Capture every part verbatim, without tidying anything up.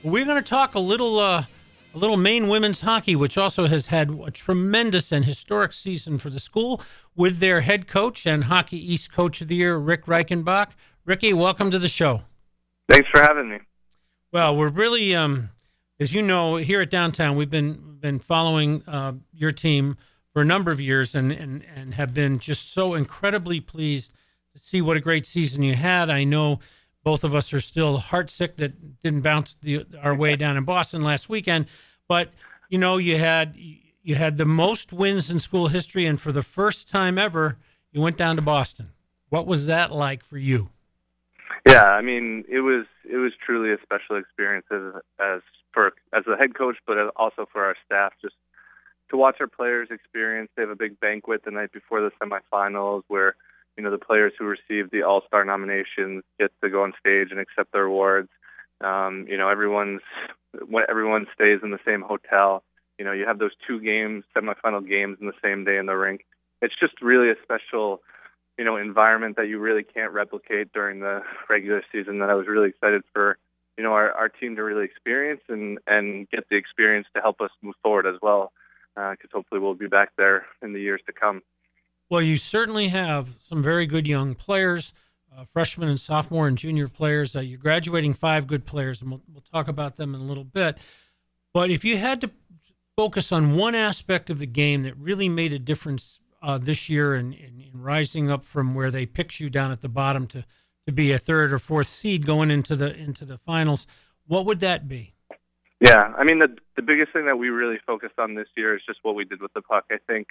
We're going to talk a little, uh, a little Maine women's hockey, which also has had a tremendous and historic season for the school with their head coach and Hockey East Coach of the Year, Rick Reichenbach. Ricky, welcome to the show. Thanks for having me. Well, we're really, um, as you know, here at Downtown, we've been been following uh, your team for a number of years, and, and and have been just so incredibly pleased to see what a great season you had. I know both of us are still heartsick that didn't bounce the, our way down in Boston last weekend, but you know you had you had the most wins in school history, and for the first time ever, you went down to Boston. What was that like for you? Yeah, I mean, it was it was truly a special experience as as for as a head coach, but also for our staff. Just to watch our players experience. They have a big banquet the night before the semifinals, where you know the players who received the All-Star nominations get to go on stage and accept their awards. Um, you know, everyone's everyone stays in the same hotel. You know, you have those two games, semifinal games, in the same day in the rink. It's just really a special, you know, environment that you really can't replicate during the regular season, that I was really excited for, you know, our, our team to really experience and, and get the experience to help us move forward as well, because uh, hopefully we'll be back there in the years to come. Well, you certainly have some very good young players, uh, freshmen and sophomore and junior players. Uh, you're graduating five good players, and we'll, we'll talk about them in a little bit. But if you had to focus on one aspect of the game that really made a difference Uh, this year in, in, in rising up from where they picked you down at the bottom to, to be a third or fourth seed going into the into the finals, what would that be? Yeah, I mean, the the biggest thing that we really focused on this year is just what we did with the puck. I think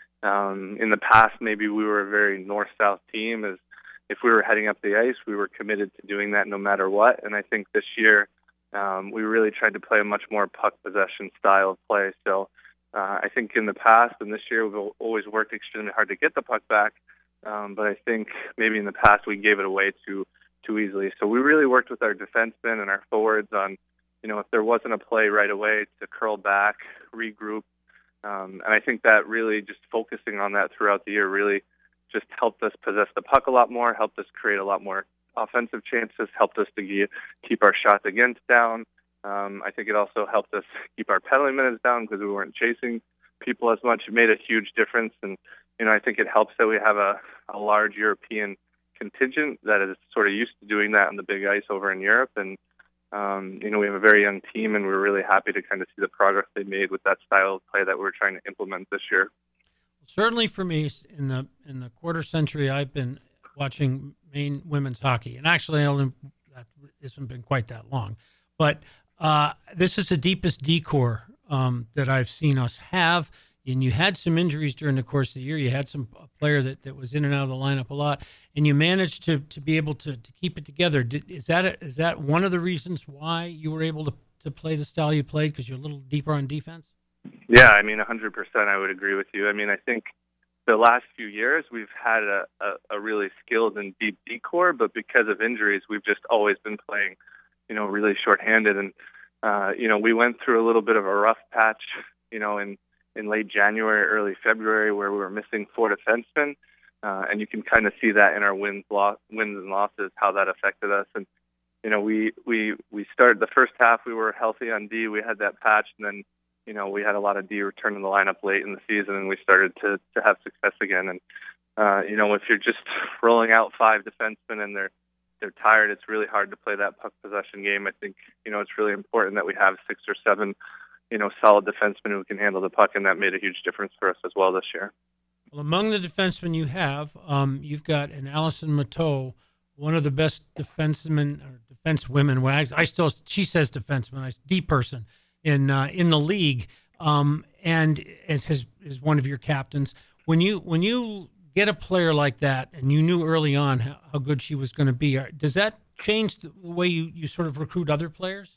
um, in the past, maybe we were a very north-south team. As if we were heading up the ice, we were committed to doing that no matter what. And I think this year um, we really tried to play a much more puck possession style of play. So Uh, I think in the past and this year we've always worked extremely hard to get the puck back, um, but I think maybe in the past we gave it away too too easily. So we really worked with our defensemen and our forwards on, you know, if there wasn't a play right away, to curl back, regroup, um, and I think that really just focusing on that throughout the year really just helped us possess the puck a lot more, helped us create a lot more offensive chances, helped us to ge- keep our shots against down. Um, I think it also helped us keep our penalty minutes down because we weren't chasing people as much. It made a huge difference, and you know I think it helps that we have a, a large European contingent that is sort of used to doing that on the big ice over in Europe, and um, you know we have a very young team, and we're really happy to kind of see the progress they made with that style of play that we're trying to implement this year. Certainly for me, in the in the quarter century I've been watching Maine women's hockey, and actually I don't, that hasn't been quite that long, but Uh, this is the deepest decor um, that I've seen us have, and you had some injuries during the course of the year. You had some a player that, that was in and out of the lineup a lot, and you managed to to be able to, to keep it together. Did, is that a, is that one of the reasons why you were able to, to play the style you played, because you're a little deeper on defense? Yeah, I mean, one hundred percent I would agree with you. I mean, I think the last few years we've had a, a, a really skilled and deep decor, but because of injuries, we've just always been playing, you know, really shorthanded. And, uh, you know, we went through a little bit of a rough patch, you know, in, in late January, early February, where we were missing four defensemen. Uh, and you can kind of see that in our wins, loss, wins and losses, how that affected us. And, you know, we, we, we started the first half, we were healthy on D. We had that patch. And then, you know, we had a lot of D return in the lineup late in the season, and we started to, to have success again. And, uh, you know, if you're just rolling out five defensemen and they're, they're tired, it's really hard to play that puck possession game. I think, you know, it's really important that we have six or seven, you know, solid defensemen who can handle the puck, and that made a huge difference for us as well this year. Well, among the defensemen you have, um, you've got an Allison Matteau, one of the best defensemen or defense women. When I, I still, she says defenseman, I D person in uh, in the league, um, and as his is one of your captains. When you when you get a player like that, and you knew early on how, how good she was going to be, does that change the way you, you sort of recruit other players?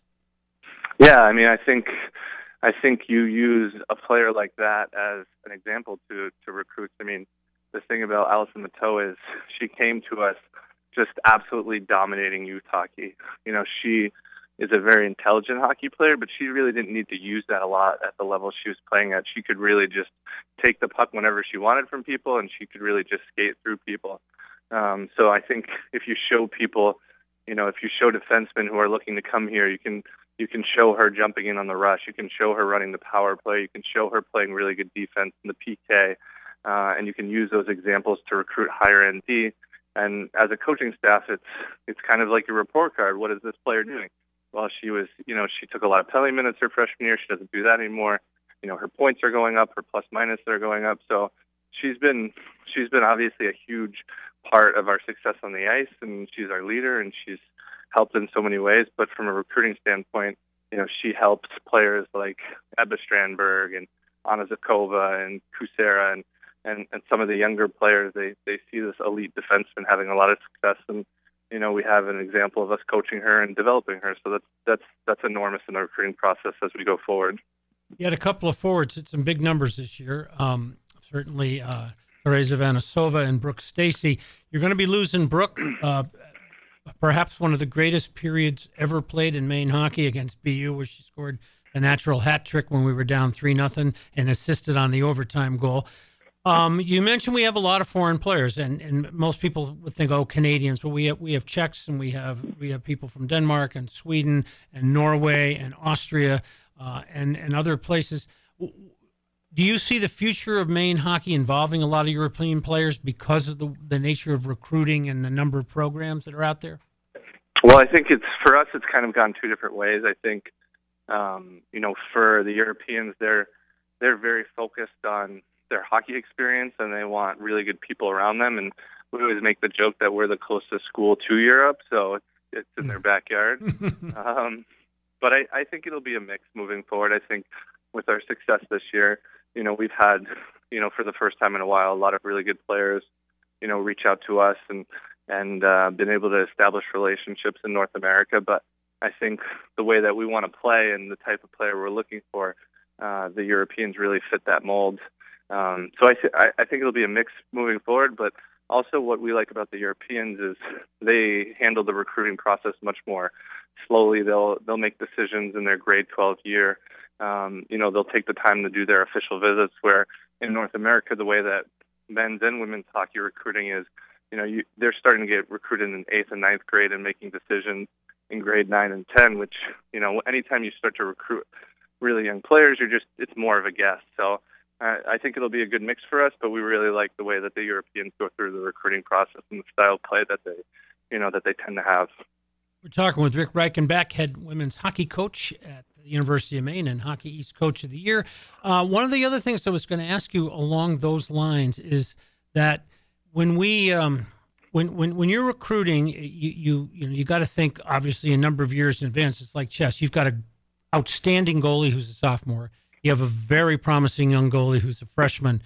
Yeah, I mean, I think I think you use a player like that as an example to, to recruits. I mean, the thing about Allison Matteau is she came to us just absolutely dominating youth hockey. You know, she is a very intelligent hockey player, but she really didn't need to use that a lot at the level she was playing at. She could really just take the puck whenever she wanted from people, and she could really just skate through people. Um, so I think if you show people, you know, if you show defensemen who are looking to come here, you can you can show her jumping in on the rush. You can show her running the power play. You can show her playing really good defense in the P K. Uh, and you can use those examples to recruit higher end D. And as a coaching staff, it's it's kind of like your report card. What is this player doing? Well, she was, you know, she took a lot of penalty minutes her freshman year. She doesn't do that anymore. You know, her points are going up, her plus minus are going up. So she's been she's been obviously a huge part of our success on the ice, and she's our leader, and she's helped in so many ways. But from a recruiting standpoint, you know, she helps players like Ebba Strandberg and Anna Zakova and Kusera and, and, and some of the younger players. They they see this elite defenseman having a lot of success, and you know, we have an example of us coaching her and developing her. So that's that's that's enormous in the recruiting process as we go forward. You had a couple of forwards hit some big numbers this year. Um, certainly, uh, Teresa Vanasova and Brooke Stacy. You're going to be losing Brooke, uh, perhaps one of the greatest periods ever played in Maine hockey against B U, where she scored a natural hat trick when we were down three nothing and assisted on the overtime goal. Um, you mentioned we have a lot of foreign players, and, and most people would think, oh, Canadians, but we have we have Czechs, and we have we have people from Denmark and Sweden and Norway and Austria uh, and and other places. Do you see the future of Maine hockey involving a lot of European players because of the the nature of recruiting and the number of programs that are out there? Well, I think it's for us. It's kind of gone two different ways. I think, um, you know, for the Europeans, they're they're very focused on their hockey experience, and they want really good people around them. And we always make the joke that we're the closest school to Europe, so it's, it's in their backyard. um, but I, I think it'll be a mix moving forward. I think with our success this year, you know, we've had, you know, for the first time in a while, a lot of really good players, you know, reach out to us and and uh, been able to establish relationships in North America. But I think the way that we want to play and the type of player we're looking for, uh, the Europeans really fit that mold. Um, so I, th- I think it'll be a mix moving forward, but also what we like about the Europeans is they handle the recruiting process much more slowly. They'll they'll make decisions in their grade twelve year. Um, you know, they'll take the time to do their official visits, where in North America, the way that men's and women's hockey recruiting is, you know, you, they're starting to get recruited in eighth and ninth grade and making decisions in grade nine and ten, which, you know, anytime you start to recruit really young players, you're just, it's more of a guess. So uh, I think it'll be a good mix for us, but we really like the way that the Europeans go through the recruiting process and the style of play that they, you know, that they tend to have. We're talking with Rick Reichenbach, head women's hockey coach at the University of Maine and Hockey East Coach of the Year. Uh, one of the other things I was going to ask you along those lines is that when we, um, when when when you're recruiting, you you you know you got to think obviously a number of years in advance. It's like chess. You've got an outstanding goalie who's a sophomore. You have a very promising young goalie who's a freshman.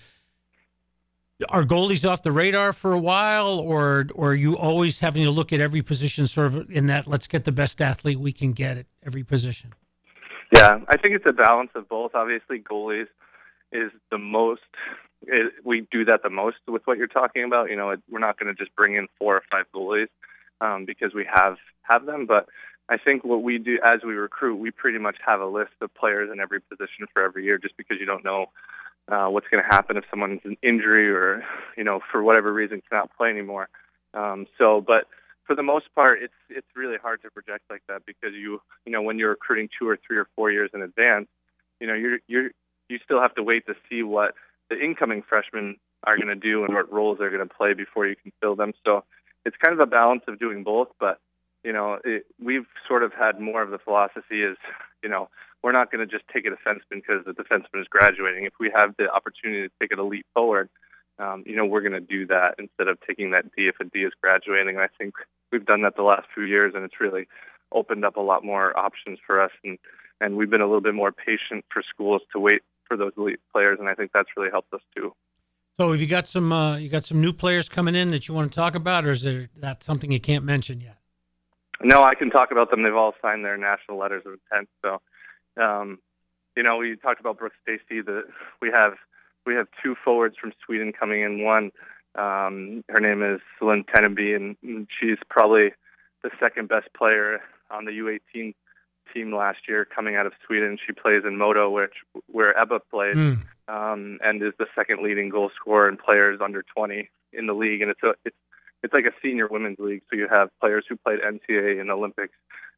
Are goalies off the radar for a while, or or are you always having to look at every position sort of in that let's get the best athlete we can get at every position? Yeah, I think it's a balance of both. Obviously, goalies is the most, it, we do that the most with what you're talking about. You know, it, we're not going to just bring in four or five goalies um, because we have, have them. But I think what we do as we recruit, we pretty much have a list of players in every position for every year, just because you don't know uh, what's going to happen if someone's an injury or, you know, for whatever reason cannot play anymore. Um, so, but for the most part, it's it's really hard to project like that because you you know when you're recruiting two or three or four years in advance, you know you're you're you still have to wait to see what the incoming freshmen are going to do and what roles they're going to play before you can fill them. So it's kind of a balance of doing both. But you know it, we've sort of had more of the philosophy is you know we're not going to just take a defenseman because the defenseman is graduating. If we have the opportunity to take it a leap forward, um, you know we're going to do that instead of taking that D if a D is graduating. And I think we've done that the last few years, and it's really opened up a lot more options for us. And, and we've been a little bit more patient for schools to wait for those elite players, and I think that's really helped us too. So have you got some uh, you got some new players coming in that you want to talk about, or is there that something you can't mention yet? No, I can talk about them. They've all signed their national letters of intent. So, um, you know, we talked about Brooke Stacy. The we have we have two forwards from Sweden coming in. One. Um, her name is Lynn Teneby, and she's probably the second best player on the U eighteen team last year coming out of Sweden. She plays in Modo, which where Ebba played, mm. um, and is the second leading goal scorer in players under twenty in the league. And it's a it's it's like a senior women's league. So you have players who played N C A A and Olympics,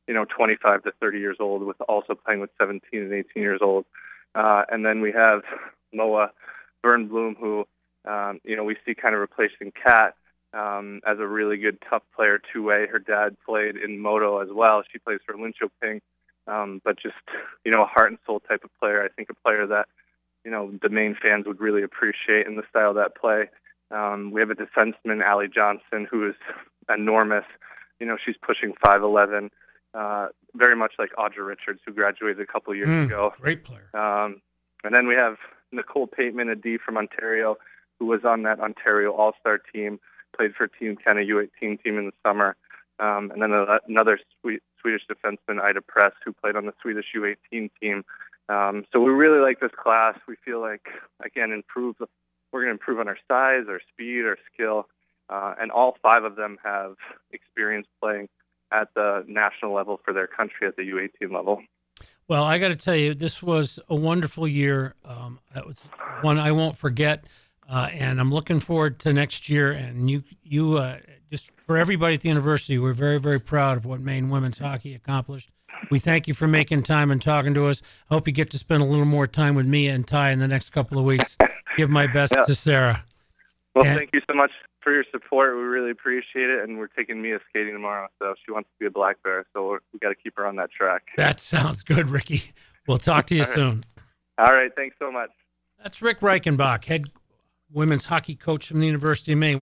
you know, twenty-five to thirty years old, with also playing with seventeen and eighteen years old. Uh, and then we have Moa Bernbloom, who, um, you know, we see kind of replacing Kat um, as a really good, tough player two-way. Her dad played in Moto as well. She plays for Linköping, um, but just, you know, a heart and soul type of player. I think a player that, you know, the main fans would really appreciate in the style of that play. Um, we have a defenseman, Allie Johnson, who is enormous. You know, she's pushing five eleven, uh, very much like Audra Richards, who graduated a couple years mm, ago. Great player. Um, and then we have Nicole Pateman, a D from Ontario, who was on that Ontario All-Star team, played for Team Canada U eighteen team in the summer. Um, and then a, another Swe- Swedish defenseman, Ida Press, who played on the Swedish U eighteen team. Um, so we really like this class. We feel like, again, improve. we're going to improve on our size, our speed, our skill. Uh, and all five of them have experience playing at the national level for their country at the U eighteen level. Well, I got to tell you, this was a wonderful year. Um, that was one I won't forget, uh, and I'm looking forward to next year. And you, you, uh, just for everybody at the university, we're very, very proud of what Maine women's hockey accomplished. We thank you for making time and talking to us. I hope you get to spend a little more time with me and Ty in the next couple of weeks. Give my best yeah. to Sarah. Well, and, thank you so much for your support. We really appreciate it, and we're taking Mia skating tomorrow, so she wants to be a black bear, so we're, we got to keep her on that track. That sounds good, Ricky. We'll talk to you All right. soon. All right, thanks so much. That's Rick Reichenbach, head women's hockey coach from the University of Maine.